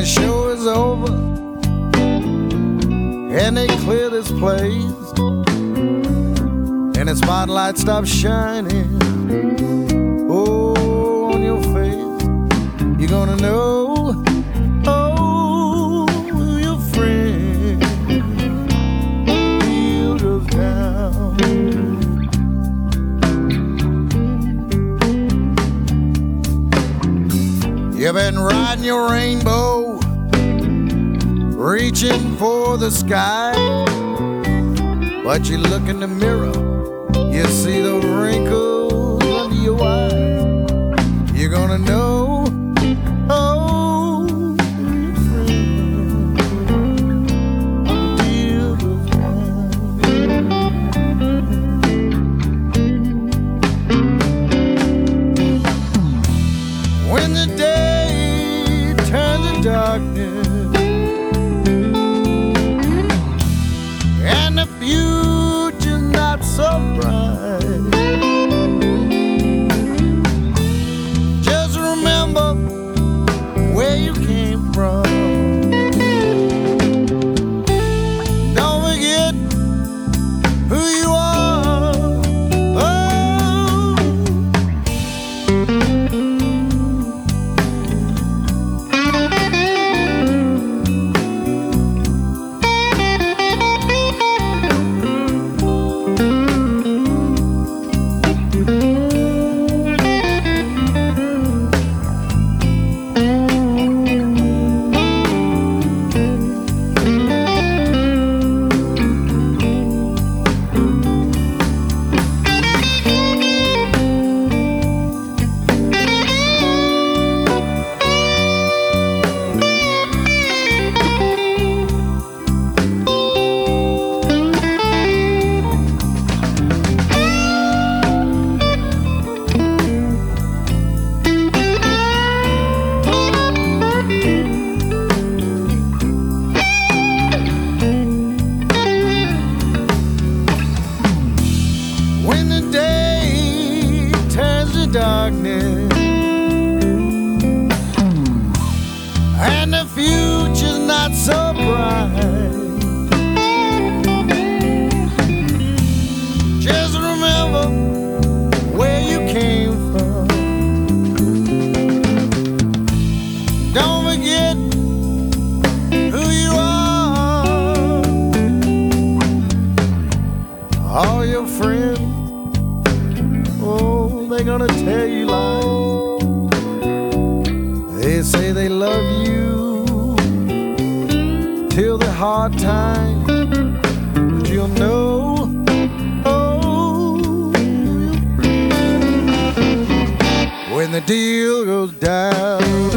show is over and they clear this place and the spotlight stops shining, oh, on your face, you're gonna know, oh, your friend, deal goes down. You've been riding your rainbow, reaching for the sky, but you look in the mirror, you see those wrinkles under your eyes. You're gonna know, oh, your friend, deal goes down. When the day turns to darkness and the future's not so bright, just remember where you came from. Don't forget who you are. Oh. When the day turns to darkness and the future's not so bright, just remember where you came from. Don't forget who you are. All your friends, oh, they're gonna tell you lies. They say they love you till the hard times, but you'll know, oh, when the deal goes down.